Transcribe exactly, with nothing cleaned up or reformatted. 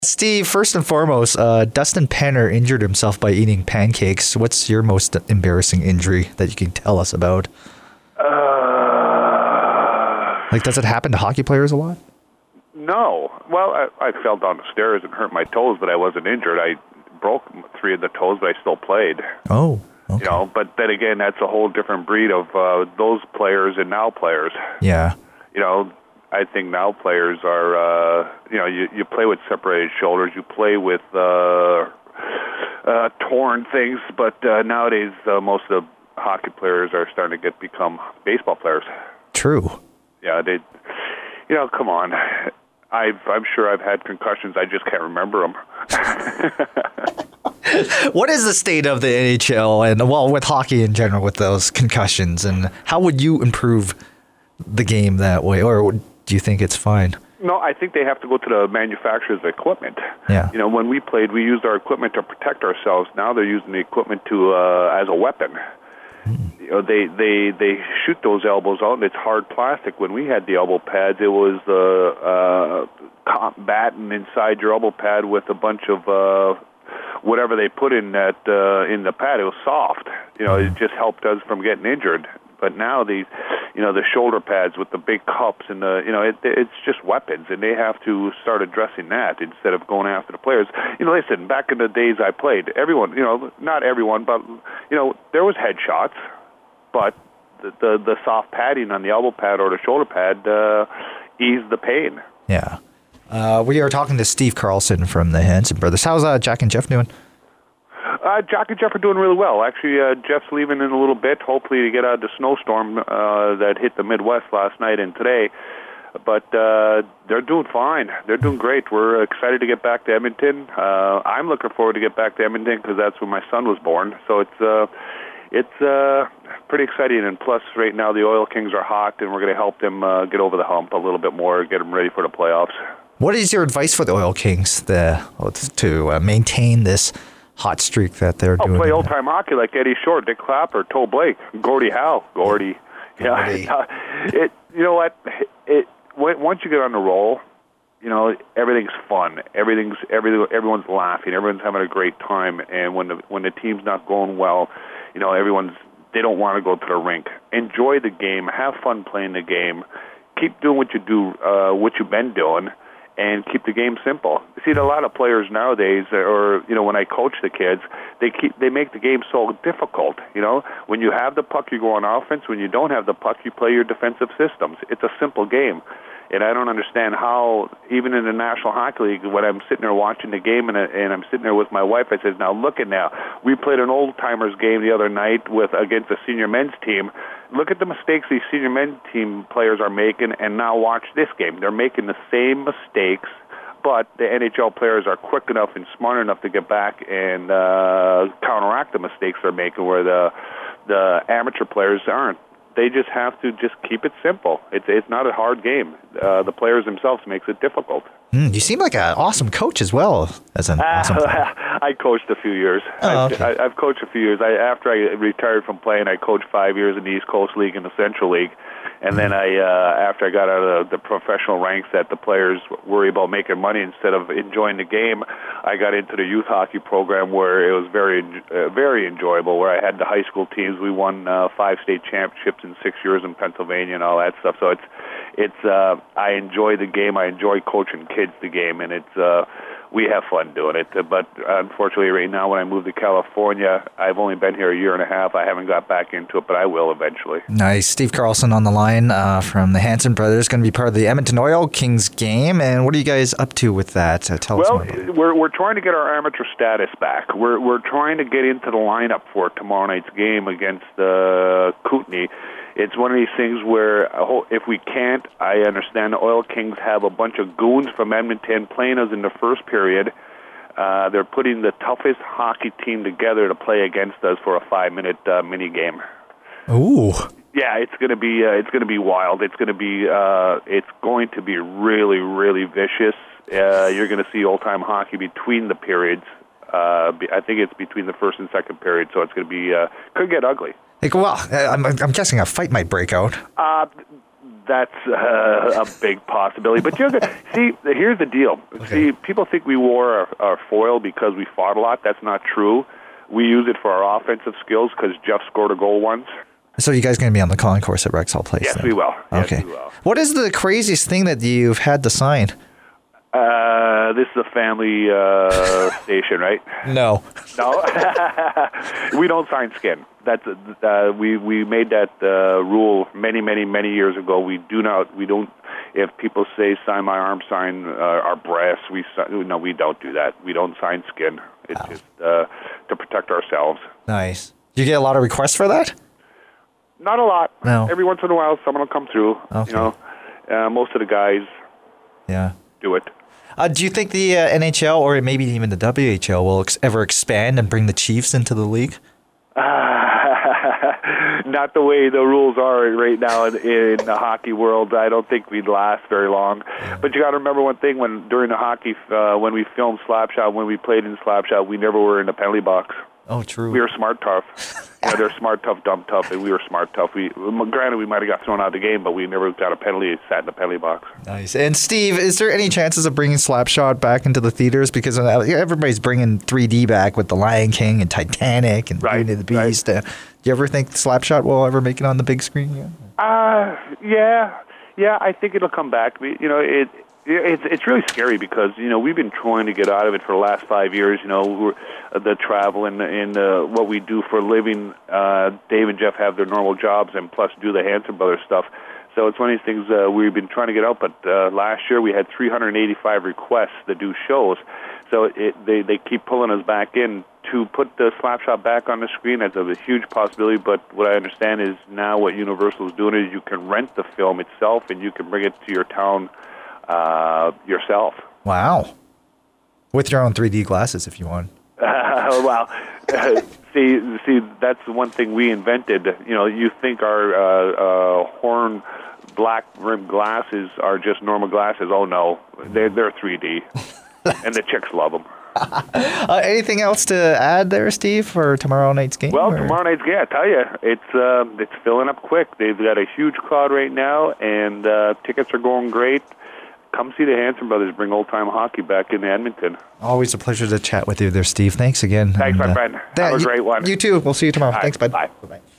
Steve, first and foremost, uh, Dustin Penner injured himself by eating pancakes. What's your most embarrassing injury that you can tell us about? Uh, like, does it happen to hockey players a lot? No. Well, I, I fell down the stairs and hurt my toes, but I wasn't injured. I broke three of the toes, but I still played. Oh, okay. You know, but then again, that's a whole different breed of uh, those players and now players. Yeah. You know, I think now players are, uh, you know, you, you play with separated shoulders, you play with uh, uh, torn things, but uh, nowadays uh, most of the hockey players are starting to get become baseball players. True. Yeah, they, you know, come on. I've, I'm sure I've had concussions. I just can't remember them. What is the state of the N H L and, well, with hockey in general with those concussions, and how would you improve the game that way, or do you think it's fine? No, I think they have to go to the manufacturer's equipment. Yeah. You know, when we played, we used our equipment to protect ourselves. Now they're using the equipment to uh, as a weapon. Mm. You know, they, they, they shoot those elbows out, and it's hard plastic. When we had the elbow pads, it was the uh, cotton batting inside your elbow pad with a bunch of uh, whatever they put in that uh, in the pad. It was soft. You know, it just helped us from getting injured. But now these, you know, the shoulder pads with the big cups and the, you know, it, it's just weapons, and they have to start addressing that instead of going after the players. You know, listen, back in the days I played, everyone, you know, not everyone, but, you know, there was headshots, but the the, the soft padding on the elbow pad or the shoulder pad uh, eased the pain. Yeah. Uh, we are talking to Steve Carlson from the Hanson Brothers. How's uh, Jack and Jeff doing? Uh, Jack and Jeff are doing really well. Actually, uh, Jeff's leaving in a little bit, hopefully to get out of the snowstorm uh, that hit the Midwest last night and today. But uh, they're doing fine. They're doing great. We're excited to get back to Edmonton. Uh, I'm looking forward to get back to Edmonton because that's when my son was born. So it's uh, it's uh, pretty exciting. And plus, right now the Oil Kings are hot, and we're going to help them uh, get over the hump a little bit more, get them ready for the playoffs. What is your advice for the Oil Kings the, to uh, maintain this hot streak that they're oh, doing? Play old-time hockey like Eddie Shore, Dick Clapper, Toe Blake, Gordie Howe. Gordie. Yeah. Gordie. It, you know what? It, once you get on the roll, you know, everything's fun. Everything's everything. Everyone's laughing. Everyone's having a great time. And when the when the team's not going well, you know, everyone's they don't want to go to the rink. Enjoy the game. Have fun playing the game. Keep doing what you do, uh, what you've been doing, and keep the game simple. See, a lot of players nowadays, or you know, when I coach the kids, they keep they make the game so difficult. You know, when you have the puck, you go on offense. When you don't have the puck, you play your defensive systems. It's a simple game, and I don't understand how, even in the National Hockey League, when I'm sitting there watching the game and, and I'm sitting there with my wife, I says, "Now look at now. We played an old timers game the other night with against a senior men's team. Look at the mistakes these senior men's team players are making, and now watch this game. They're making the same mistakes, but the N H L players are quick enough and smart enough to get back and uh, counteract the mistakes they're making, where the the amateur players aren't. They just have to just keep it simple. It's it's not a hard game. Uh, the players themselves makes it difficult. Mm, you seem like an awesome coach as well as an awesome player. I coached a few years. Oh, okay. I, I've coached a few years. I, after I retired from playing, I coached five years in the East Coast League and the Central League. And then I, uh, after I got out of the professional ranks that the players worry about making money instead of enjoying the game, I got into the youth hockey program where it was very, uh, very enjoyable, where I had the high school teams. We won uh, five state championships in six years in Pennsylvania and all that stuff. So it's, it's, uh, I enjoy the game. I enjoy coaching kids the game, and it's, uh, we have fun doing it. But unfortunately, right now, when I moved to California, I've only been here a year and a half. I haven't got back into it, but I will eventually. Nice. Steve Carlson on the line uh, from the Hanson Brothers, going to be part of the Edmonton Oil Kings game. And what are you guys up to with that? Uh, tell well, us more about it. we're we're trying to get our amateur status back. We're we're trying to get into the lineup for tomorrow night's game against uh, Kootenay. It's one of these things where if we can't, I understand the Oil Kings have a bunch of goons from Edmonton playing us in the first period. Uh, they're putting the toughest hockey team together to play against us for a five-minute uh, mini game. Ooh. Yeah, it's going to be uh, it's going to be wild. It's going to be uh, it's going to be really really vicious. Uh, you're going to see old-time hockey between the periods. Uh, I think it's between the first and second period, so it's going to be uh, could get ugly. Like, well, I'm, I'm guessing a fight might break out. Uh, That's uh, a big possibility. But you know, see, here's the deal. Okay. See, people think we wore our, our foil because we fought a lot. That's not true. We use it for our offensive skills because Jeff scored a goal once. So you guys going to be on the concourse at Rexall Place? Yes, then? we will. Yes, Okay. we will. What is the craziest thing that you've had to sign? Uh, this is a family uh, station, right? No. No, we don't sign skin. That's uh, we we made that uh, rule many, many, many years ago. We do not. We don't. If people say sign my arm, sign uh, our breasts, we si- no, we don't do that. We don't sign skin. It's Wow. just uh, to protect ourselves. Nice. Do you get a lot of requests for that? Not a lot. No. Every once in a while, someone will come through. Okay. You know, uh, most of the guys Yeah. do it. Uh, do you think the uh, N H L or maybe even the W H L will ex- ever expand and bring the Chiefs into the league? Not the way the rules are right now in, in the hockey world. I don't think we'd last very long. But you got to remember one thing: when during the hockey, uh, when we filmed Slapshot, when we played in Slapshot, we never were in the penalty box. Oh, true. We were smart tough. You know, they're smart tough, dumb tough, and we were smart tough. We granted we might have got thrown out of the game, but we never got a penalty. Sat in the penalty box. Nice. And Steve, is there any chances of bringing Slapshot back into the theaters? Because uh, everybody's bringing three D back with The Lion King and Titanic and Right, Beauty and the Beast. Uh, do you ever think Slapshot will ever make it on the big screen again? Uh, yeah, yeah. I think it'll come back. We- You know, it. It's it's really scary because you know we've been trying to get out of it for the last five years. You know, we're, uh, the travel and and uh, what we do for a living. Uh, Dave and Jeff have their normal jobs and plus do the Hanson Brothers stuff. So it's one of these things uh, we've been trying to get out. But uh, last year we had three hundred eighty-five requests to do shows. So it, they they keep pulling us back in to put the Slapshot back on the screen. That's a huge possibility. But what I understand is now what Universal is doing is you can rent the film itself and you can bring it to your town. Uh, yourself. Wow. With your own three D glasses if you want. Uh, well, uh, see, see, that's the one thing we invented. You know, you think our uh, uh, horn black rimmed glasses are just normal glasses. Oh no, they're they're three D, and the chicks love them. Uh, anything else to add there, Steve, for tomorrow night's game? Well, or? tomorrow night's game, I tell you, it's uh, it's filling up quick. They've got a huge crowd right now, and uh, tickets are going great. Come see the Hanson Brothers bring old-time hockey back in Edmonton. Always a pleasure to chat with you there, Steve. Thanks again. Thanks, and, my uh, friend. that- Have a great one. You too. We'll see you tomorrow. All right, Thanks, bud. bye. Bye-bye.